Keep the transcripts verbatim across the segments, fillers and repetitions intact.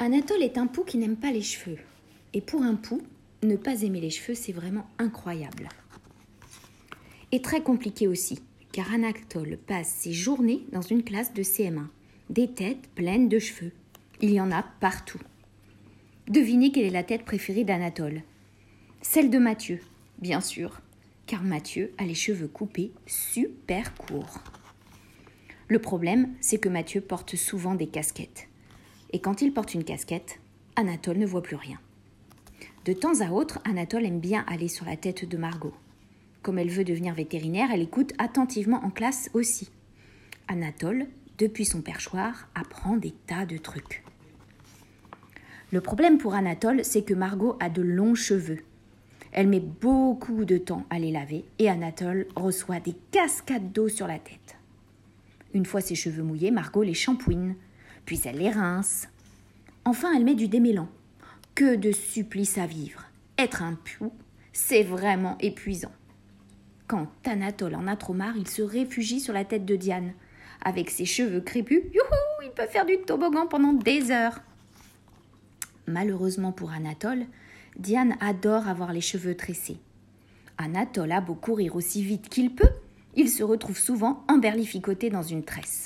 Anatole est un pou qui n'aime pas les cheveux. Et pour un pou, ne pas aimer les cheveux, c'est vraiment incroyable. Et très compliqué aussi, car Anatole passe ses journées dans une classe de C M un. Des têtes pleines de cheveux. Il y en a partout. Devinez quelle est la tête préférée d'Anatole. Celle de Mathieu, bien sûr, car Mathieu a les cheveux coupés super courts. Le problème, c'est que Mathieu porte souvent des casquettes. Et quand il porte une casquette, Anatole ne voit plus rien. De temps à autre, Anatole aime bien aller sur la tête de Margot. Comme elle veut devenir vétérinaire, elle écoute attentivement en classe aussi. Anatole, depuis son perchoir, apprend des tas de trucs. Le problème pour Anatole, c'est que Margot a de longs cheveux. Elle met beaucoup de temps à les laver et Anatole reçoit des cascades d'eau sur la tête. Une fois ses cheveux mouillés, Margot les shampouine, puis elle les rince. Enfin, elle met du démêlant. Que de supplice à vivre. Être un pou, c'est vraiment épuisant. Quand Anatole en a trop marre, il se réfugie sur la tête de Diane. Avec ses cheveux crépus, youhou, il peut faire du toboggan pendant des heures. Malheureusement pour Anatole, Diane adore avoir les cheveux tressés. Anatole a beau courir aussi vite qu'il peut, il se retrouve souvent emberlificoté dans une tresse.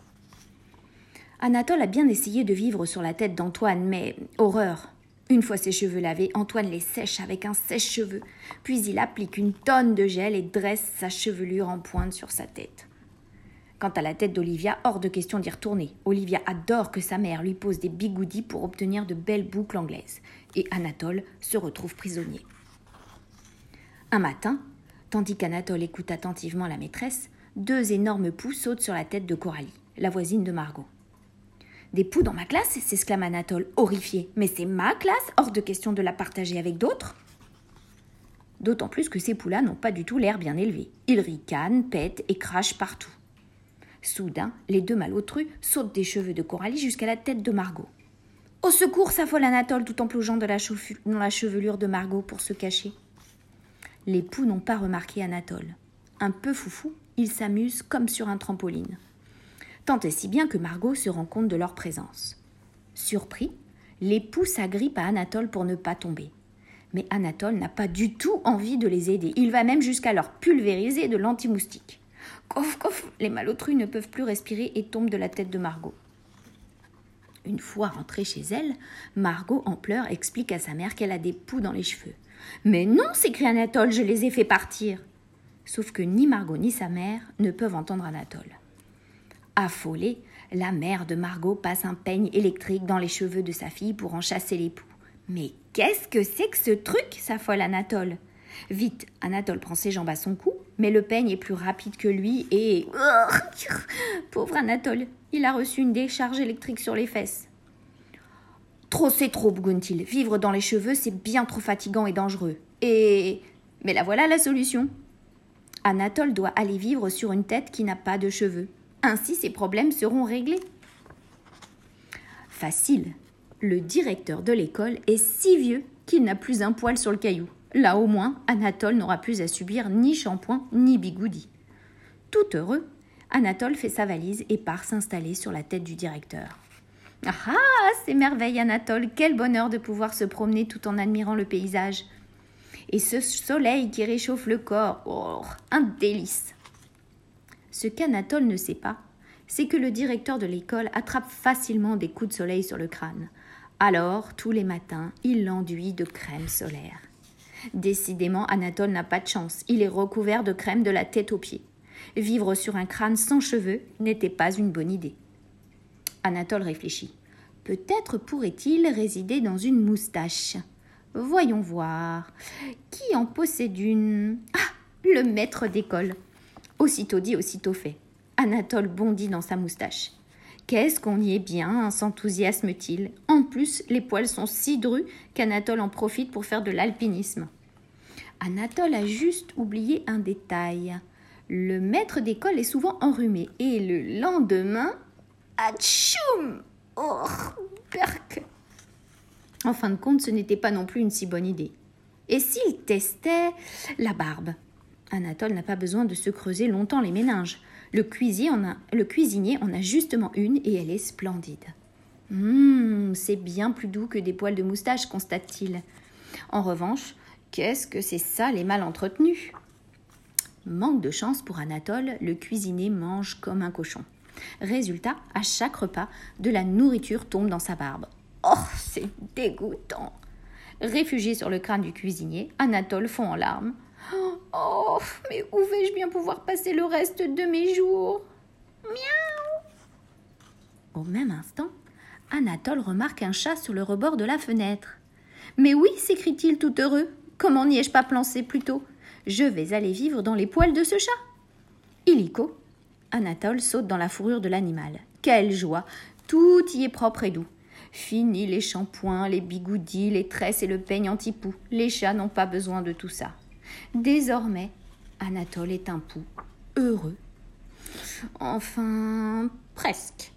Anatole a bien essayé de vivre sur la tête d'Antoine, mais horreur. Une fois ses cheveux lavés, Antoine les sèche avec un sèche-cheveux, puis il applique une tonne de gel et dresse sa chevelure en pointe sur sa tête. Quant à la tête d'Olivia, hors de question d'y retourner. Olivia adore que sa mère lui pose des bigoudis pour obtenir de belles boucles anglaises. Et Anatole se retrouve prisonnier. Un matin, tandis qu'Anatole écoute attentivement la maîtresse, deux énormes poux sautent sur la tête de Coralie, la voisine de Margot. « Des poux dans ma classe ?» s'exclame Anatole, horrifié. « Mais c'est ma classe, hors de question de la partager avec d'autres !» D'autant plus que ces poux-là n'ont pas du tout l'air bien élevé. Ils ricanent, pètent et crachent partout. Soudain, les deux malotrus sautent des cheveux de Coralie jusqu'à la tête de Margot. « Au secours !» s'affole Anatole tout en plongeant dans la, chaufu- dans la chevelure de Margot pour se cacher. Les poux n'ont pas remarqué Anatole. Un peu foufou, ils s'amusent comme sur un trampoline. Tant et si bien que Margot se rend compte de leur présence. Surpris, les poux s'agrippent à Anatole pour ne pas tomber. Mais Anatole n'a pas du tout envie de les aider. Il va même jusqu'à leur pulvériser de l'anti-moustique. Couf, couf, les malotrus ne peuvent plus respirer et tombent de la tête de Margot. Une fois rentrée chez elle, Margot, en pleurs, explique à sa mère qu'elle a des poux dans les cheveux. « Mais non !» s'écrie Anatole, « je les ai fait partir !» Sauf que ni Margot ni sa mère ne peuvent entendre Anatole. Affolée, la mère de Margot passe un peigne électrique dans les cheveux de sa fille pour en chasser les poux. « Mais qu'est-ce que c'est que ce truc ?» s'affole Anatole. Vite, Anatole prend ses jambes à son cou, mais le peigne est plus rapide que lui et... Pauvre Anatole, il a reçu une décharge électrique sur les fesses. « Trop c'est trop, bougonne-t-il. Vivre dans les cheveux, c'est bien trop fatigant et dangereux. Et... Mais la voilà la solution. » Anatole doit aller vivre sur une tête qui n'a pas de cheveux. Ainsi, ses problèmes seront réglés. Facile. Le directeur de l'école est si vieux qu'il n'a plus un poil sur le caillou. Là, au moins, Anatole n'aura plus à subir ni shampoing ni bigoudi. Tout heureux, Anatole fait sa valise et part s'installer sur la tête du directeur. Ah ah, c'est merveille, Anatole. Quel bonheur de pouvoir se promener tout en admirant le paysage. Et ce soleil qui réchauffe le corps, oh, un délice. Ce qu'Anatole ne sait pas, c'est que le directeur de l'école attrape facilement des coups de soleil sur le crâne. Alors, tous les matins, il l'enduit de crème solaire. Décidément, Anatole n'a pas de chance. Il est recouvert de crème de la tête aux pieds. Vivre sur un crâne sans cheveux n'était pas une bonne idée. Anatole réfléchit. Peut-être pourrait-il résider dans une moustache. Voyons voir. Qui en possède une ? Ah, le maître d'école. Aussitôt dit, aussitôt fait. Anatole bondit dans sa moustache. Qu'est-ce qu'on y est bien, s'enthousiasme-t-il. En plus, les poils sont si drus qu'Anatole en profite pour faire de l'alpinisme. Anatole a juste oublié un détail. Le maître d'école est souvent enrhumé et le lendemain... Atchoum ! Oh, berk ! En fin de compte, ce n'était pas non plus une si bonne idée. Et s'il testait la barbe ? Anatole n'a pas besoin de se creuser longtemps les méninges. Le cuisinier en a, le cuisinier en a justement une et elle est splendide. Hum, Hum, c'est bien plus doux que des poils de moustache, constate-t-il. En revanche, qu'est-ce que c'est sale et mal entretenu ? Manque de chance pour Anatole, le cuisinier mange comme un cochon. Résultat, à chaque repas, de la nourriture tombe dans sa barbe. Oh, c'est dégoûtant ! Réfugié sur le crâne du cuisinier, Anatole fond en larmes. Oh, mais où vais-je bien pouvoir passer le reste de mes jours ? Miaou ! Au même instant, Anatole remarque un chat sur le rebord de la fenêtre. « Mais oui, s'écrie-t-il tout heureux, comment n'y ai-je pas pensé plus tôt ? Je vais aller vivre dans les poils de ce chat. » Illico, Anatole saute dans la fourrure de l'animal. Quelle joie! Tout y est propre et doux. Fini les shampoings, les bigoudis, les tresses et le peigne anti-poux. Les chats n'ont pas besoin de tout ça. Désormais, Anatole est un pou heureux. Enfin, presque.